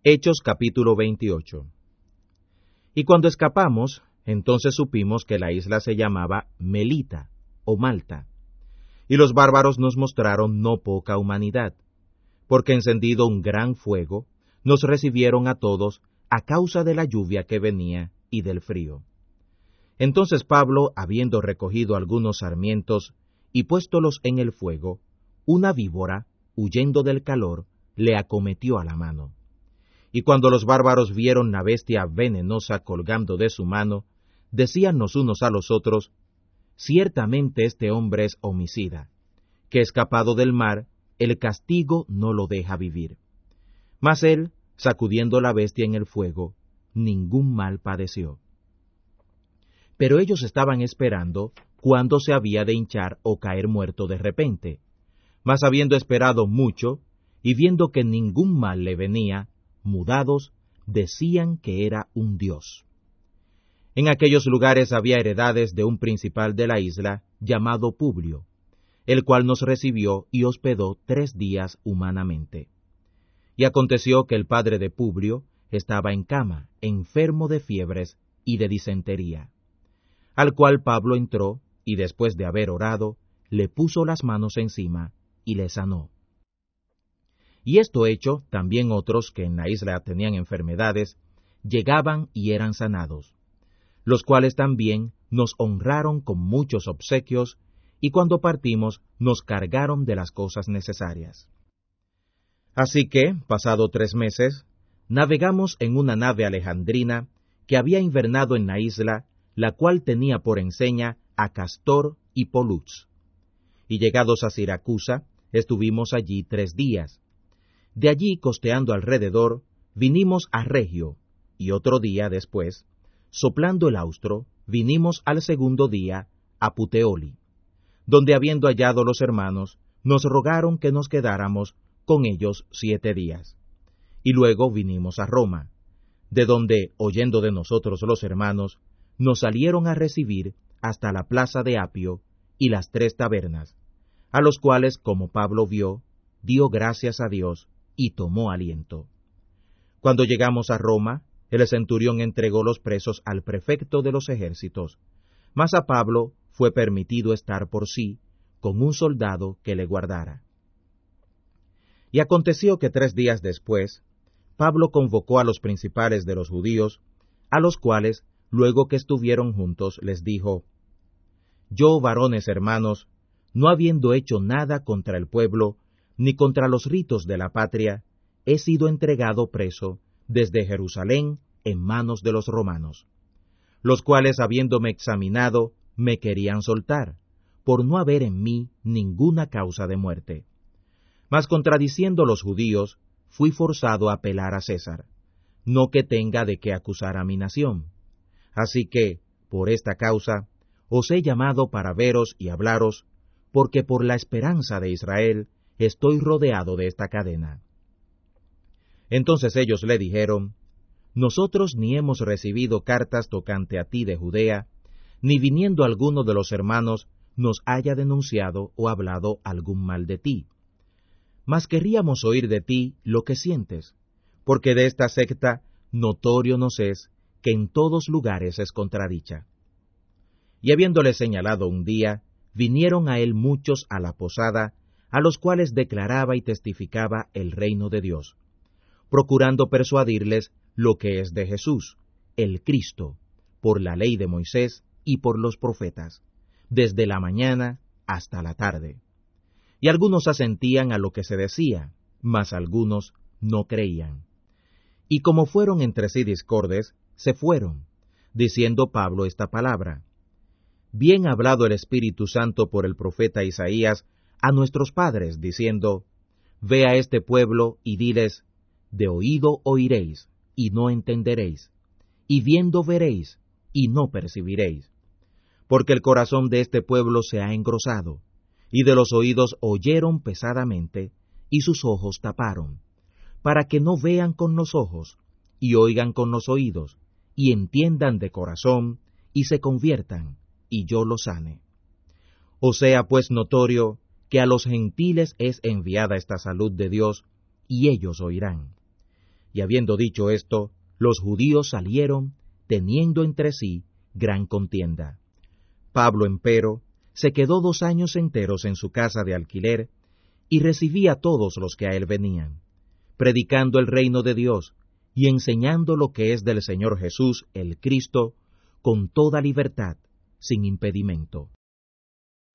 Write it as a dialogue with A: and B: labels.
A: Hechos capítulo 28. Y cuando escapamos, entonces supimos que la isla se llamaba Melita, o Malta. Y los bárbaros nos mostraron no poca humanidad, porque encendido un gran fuego, nos recibieron a todos a causa de la lluvia que venía y del frío. Entonces Pablo, habiendo recogido algunos sarmientos y puéstolos en el fuego, una víbora, huyendo del calor, le acometió a la mano. Y cuando los bárbaros vieron la bestia venenosa colgando de su mano, decían los unos a los otros: ciertamente este hombre es homicida, que escapado del mar, el castigo no lo deja vivir. Mas él, sacudiendo la bestia en el fuego, ningún mal padeció. Pero ellos estaban esperando cuándo se había de hinchar o caer muerto de repente. Mas habiendo esperado mucho, y viendo que ningún mal le venía, mudados, decían que era un dios. En aquellos lugares había heredades de un principal de la isla, llamado Publio, el cual nos recibió y hospedó 3 días humanamente. Y aconteció que el padre de Publio estaba en cama, enfermo de fiebres y de disentería, al cual Pablo entró, y después de haber orado, le puso las manos encima, y le sanó. Y esto hecho, también otros que en la isla tenían enfermedades, llegaban y eran sanados, los cuales también nos honraron con muchos obsequios, y cuando partimos nos cargaron de las cosas necesarias. Así que, pasado 3 meses, navegamos en una nave alejandrina que había invernado en la isla, la cual tenía por enseña a Castor y Polux. Y llegados a Siracusa, estuvimos allí 3 días. De allí, costeando alrededor, vinimos a Regio, y otro día después, soplando el austro, vinimos al segundo día a Puteoli, donde habiendo hallado los hermanos, nos rogaron que nos quedáramos con ellos 7 días. Y luego vinimos a Roma, de donde, oyendo de nosotros los hermanos, nos salieron a recibir hasta la plaza de Apio y las 3 tabernas, a los cuales, como Pablo vio, dio gracias a Dios y tomó aliento. Cuando llegamos a Roma, el centurión entregó los presos al prefecto de los ejércitos, mas a Pablo fue permitido estar por sí, con un soldado que le guardara. Y aconteció que 3 días después, Pablo convocó a los principales de los judíos, a los cuales, luego que estuvieron juntos, les dijo: Yo, varones hermanos, no habiendo hecho nada contra el pueblo, ni contra los ritos de la patria, he sido entregado preso desde Jerusalén en manos de los romanos, los cuales, habiéndome examinado, me querían soltar, por no haber en mí ninguna causa de muerte. Mas contradiciendo los judíos, fui forzado a apelar a César, no que tenga de qué acusar a mi nación. Así que, por esta causa, os he llamado para veros y hablaros, porque por la esperanza de Israel estoy rodeado de esta cadena. Entonces ellos le dijeron: Nosotros ni hemos recibido cartas tocante a ti de Judea, ni viniendo alguno de los hermanos nos haya denunciado o hablado algún mal de ti. Mas querríamos oír de ti lo que sientes, porque de esta secta notorio nos es que en todos lugares es contradicha. Y habiéndole señalado un día, vinieron a él muchos a la posada, a los cuales declaraba y testificaba el reino de Dios, procurando persuadirles lo que es de Jesús, el Cristo, por la ley de Moisés y por los profetas, desde la mañana hasta la tarde. Y algunos asentían a lo que se decía, mas algunos no creían. Y como fueron entre sí discordes, se fueron, diciendo Pablo esta palabra: Bien ha hablado el Espíritu Santo por el profeta Isaías a nuestros padres, diciendo: Ve a este pueblo y diles: de oído oiréis, y no entenderéis, y viendo veréis, y no percibiréis. Porque el corazón de este pueblo se ha engrosado, y de los oídos oyeron pesadamente, y sus ojos taparon, para que no vean con los ojos, y oigan con los oídos, y entiendan de corazón, y se conviertan, y yo los sane. O sea pues notorio que a los gentiles es enviada esta salud de Dios, y ellos oirán. Y habiendo dicho esto, los judíos salieron, teniendo entre sí gran contienda. Pablo, empero, se quedó 2 años enteros en su casa de alquiler, y recibía a todos los que a él venían, predicando el reino de Dios, y enseñando lo que es del Señor Jesús, el Cristo, con toda libertad, sin impedimento.